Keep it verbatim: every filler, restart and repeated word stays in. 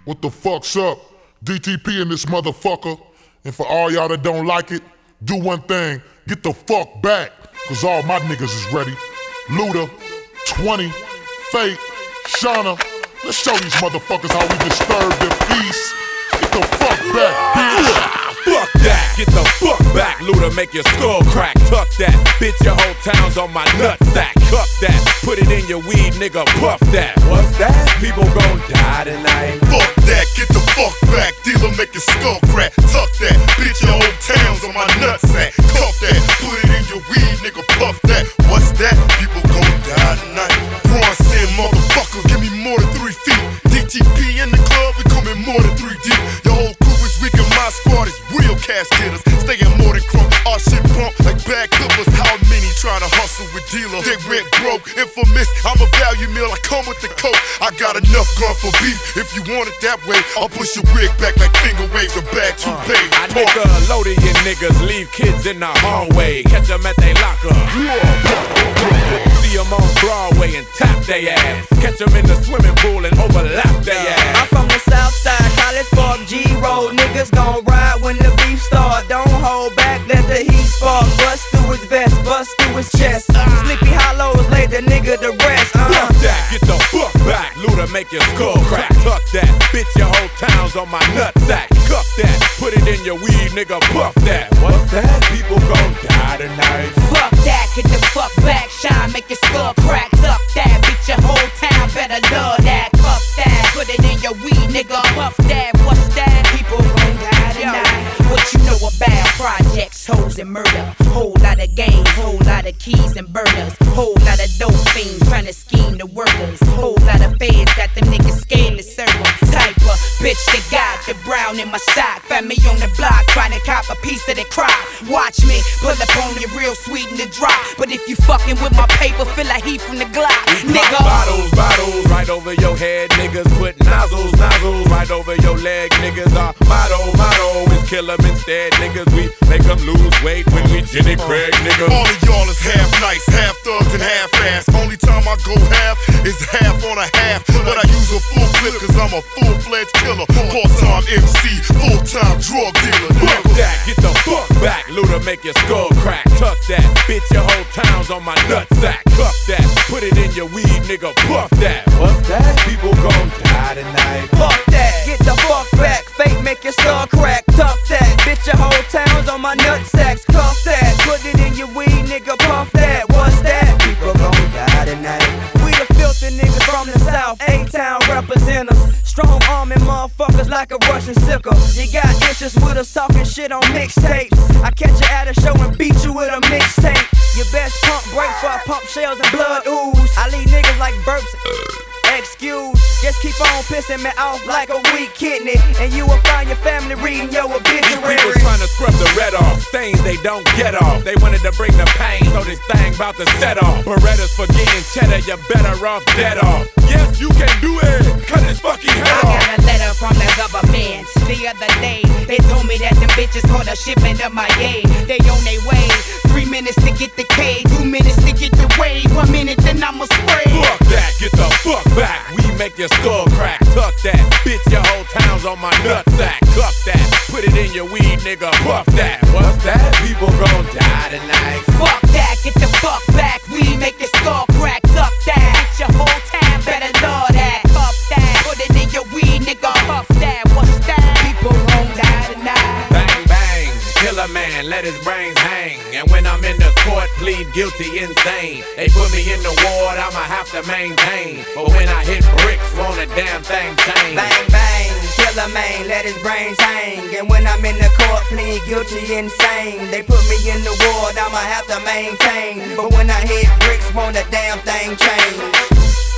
What the fuck's up? D T P in this motherfucker. And for all y'all that don't like it, do one thing, get the fuck back. Cause all my niggas is ready. Luda, twenty, Fate, Shauna. Let's show these motherfuckers how we disturb their peace. Get the fuck back, bitch. Fuck that, get the fuck back. Luda, make your skull crack. Tuck that, bitch, your whole town's on my nutsack. Cup that, put it in your weed, nigga, puff that. What's that? People gon' die tonight. Fuck that, get the fuck back. Dealer, make your skull crack. Tuck that, bitch, your whole town's on my nutsack. Cuff that, put it in your weed, nigga, puff that. What's that? People gon' die tonight. Bronson, motherfucker, give me more than three feet. D T P in the club, we coming more than three deep. Your whole crew is weak and my squad is real cash getters. Staying more than crunk, our shit bump like bad clippers. How many tryna hustle with dealer? They went broke, infamous, I'm a value meal, I come with the coke. I got enough gun for beef, if you want it that way, I'll push your wig back like finger waves or bad toupee. I nigga loaded your niggas, leave kids in the hallway. Catch them at they locker. See them on Broadway and tap they ass. Catch them in the swimming pool and overlap they ass. I'm from the south side, College Park, G-Road. Niggas gon' ride when the beef start. Don't hold back, let the heat spark. Bust through his vest, bust through his chest. Sleepy Hollows, lay the nigga to rest. uh. Fuck that, get the fuck back. Luda, make your skull crack. Tuck that, bitch, your whole town's on my nutsack. Cuff that, put it in your weed, nigga, puff that. What's that? People gon' die tonight. Fuck that, get the fuck back. Shine, make your skull crack. Tuck that, bitch, your whole town better love that. Cuff that, put it in your weed, nigga, puff that. What's that? People gon' die tonight. What you know about projects, hoes, and murder? Whole lot of games, whole lot of keys and burners. Whole lot of dope fiends trying to scheme the workers. Whole lot of feds got them niggas scared to serve them. Type of bitch that got the brown in my sock. Family on the block trying to cop a piece of the crop. Watch me pull up on you real sweet in the drop. But if you fucking with my paper, feel like heat from the Glock, nigga. Bottles, bottles, right over your head, niggas. Put nozzles, nozzles, right over your leg, niggas. Our motto, motto is kill them instead, niggas. We make them lose weight when we Jenny Craig, nigga. All of y'all is half nice, half thugs and half ass. Only time I go half is half on a half. But I use a full clip cause I'm a full-fledged killer. Part-time M C, full-time drug dealer. Fuck that, get the fuck back. Luda, make your skull crack. Tuck that, bitch, your whole town's on my nutsack. Cuff that, put it in your weed, nigga, puff that. What's that? People gon' die tonight. Fuck that, get the fuck back. Fate, make your skull crack. Tuck that, bitch, your whole town's on my nutsacks. Cuff that, put it in your weed, nigga, puff that. What's that? People gon' die tonight. We the filthy niggas from the south, A-Town representers. Strong arming motherfuckers like a Russian sickle. You got issues with us talking shit on mixtapes. I catch you at a show and beat you with a mixtape. Your best pump breaks for I pump shells and blood ooze. I leave niggas like burps. Excuse, just keep on pissing me off like a weak kidney, and you will find your family reading your These obituary. people trying to scrub the red off, stains they don't get off. They wanted to bring the pain, so this thing about to set off. Berettas for getting cheddar, you're better off dead off. Yes, you can do it, cut his fucking head I off. got a letter from the government the other day. They told me that them bitches caught a shipment of my yay. They on their way. Three minutes to get the K, two minutes to get the way. One minute then I'ma spray. Fuck that, get the fuck back. We make your skull crack. Tuck that, bitch, your whole town's on my nutsack. Cuff that, put it in your weed, nigga, puff that. What's that? People gon' die tonight. Fuck that, get the fuck back. We make your skull crack. Tuck that, bitch, your whole town better love that. Puff that, put it in your weed, nigga, puff that. What's that? People gon' die tonight. Bang, bang, kill a man, let his brains hang. And when I'm in the court, plead guilty, insane. They put me in the ward, I'ma have to maintain. But when I hit bricks, won't a damn thing change. Bang, bang, kill a man, let his brains hang. And when I'm in the court, plead guilty, insane. They put me in the ward, I'ma have to maintain. But when I hit bricks, won't a damn thing change.